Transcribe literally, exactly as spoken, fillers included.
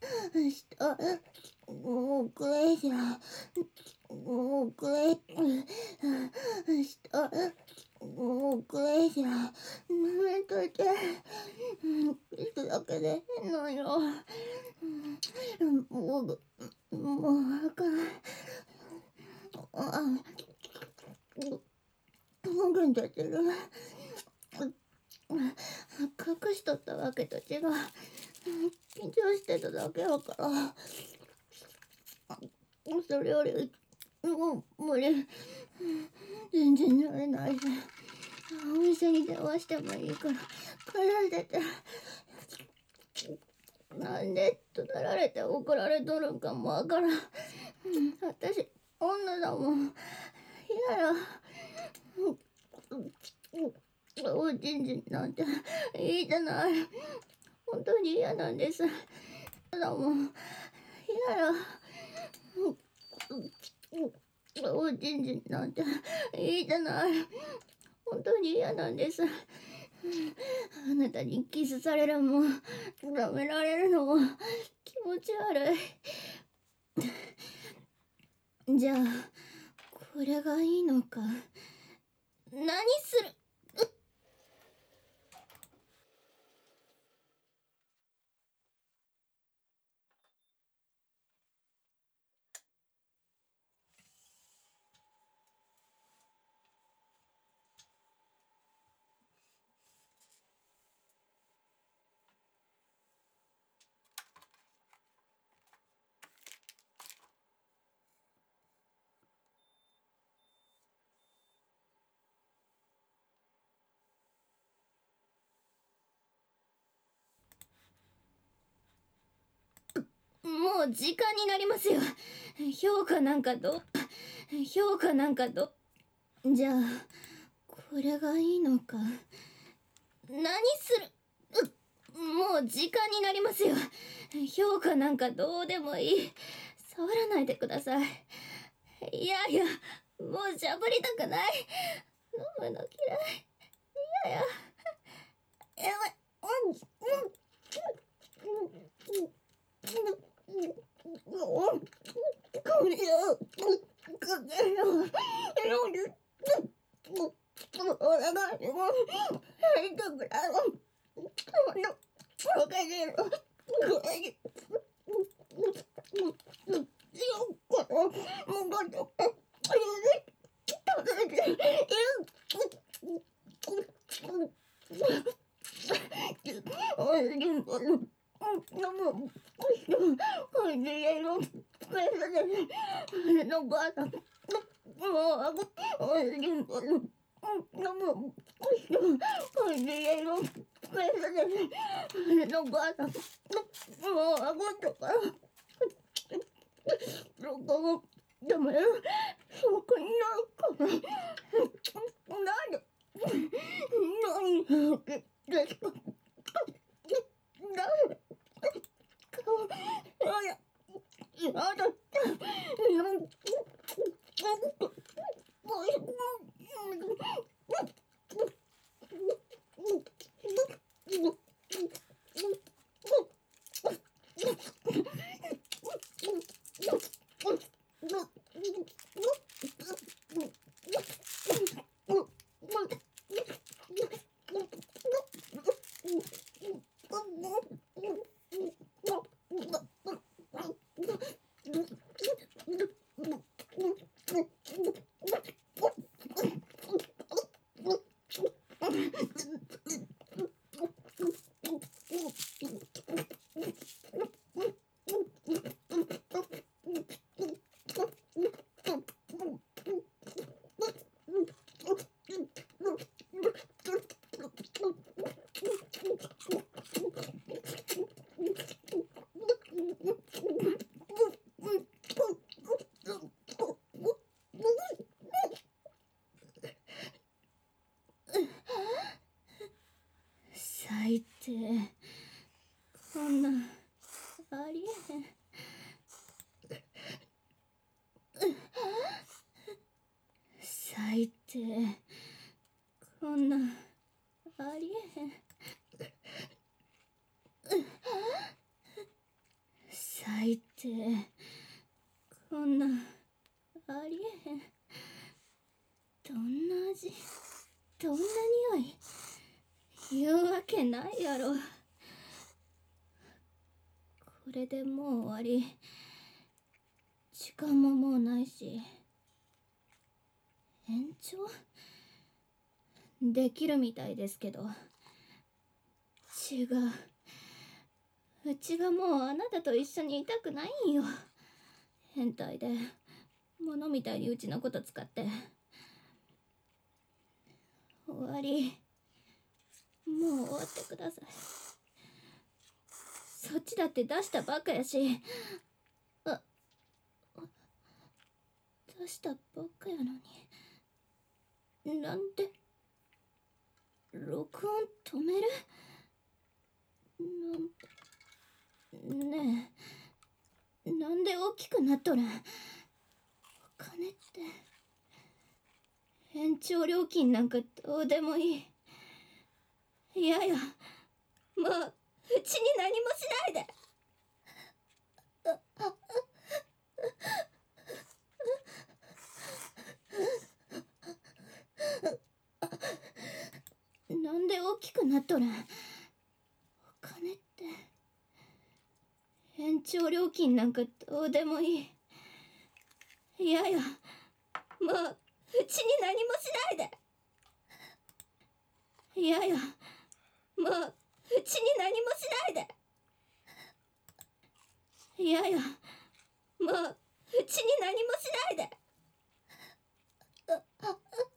下、もうくれじゃ、もうくれ、下、もうくれじゃ、舐めといて、キスだけでいいのよ。もう、もう、あかん。あ、もぐんじゃってる。隠しとったわけと違う。緊張してただけやから。それより、もう無理。全然慣れないし。お店に電話してもいいから帰らせて。なんで怒られて怒られとるんかもわからん。私女だもん。嫌や。おちんちんなんていいじゃない。本当に嫌なんです。だもん。嫌や。おちんちんなんていいじゃない。本当に嫌なんです。あなたにキスされるも舐められるのも気持ち悪い。じゃあこれがいいのか。何する。もう時間になりますよ。評価なんかど評価なんかどじゃあこれがいいのか。何する。もう時間になりますよ。評価なんかどうでもいい。触らないでください。いやいや、もうしゃぶりたくない。飲むの嫌い。いやや。やばい。うんうんうん。これよ。これよ。お願いします。入ってください。おかげろ。これに。これ。もうこれ。でもよ、そこになんかなんで何ですか。なんでややだなん最低。こんなんありえへん。最低。こんなんありえへん。 最低。こんなありえへん。どんな味、どんな匂い、言うわけないやろ。これでもう終わり。時間ももうないし。延長できるみたいですけど。違う。うちがもうあなたと一緒にいたくないんよ。変態で物みたいにうちのこと使って。終わり。もう終わってください。そっちだって出したばっかやし。あ、出したばっかやのに。なんで録音止める？なんねえ、なんで大きくなっとるん？お金って延長料金なんかどうでもいい。いやいや、もううちに何もしないで。なんで大きくなっとるん？お金って延長料金なんかどうでもいい。いやいや、もううちに何もしないで。いやいや、もううちに何もしないで。いやいや、もううちに何もしないで。